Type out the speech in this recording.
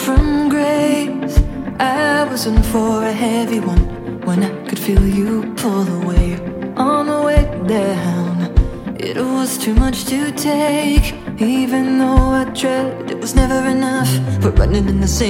from grace. I was in for a heavy one when I could feel you pull away on the way down. It was too much to take, even though I tried. It was never enough. We're running in the same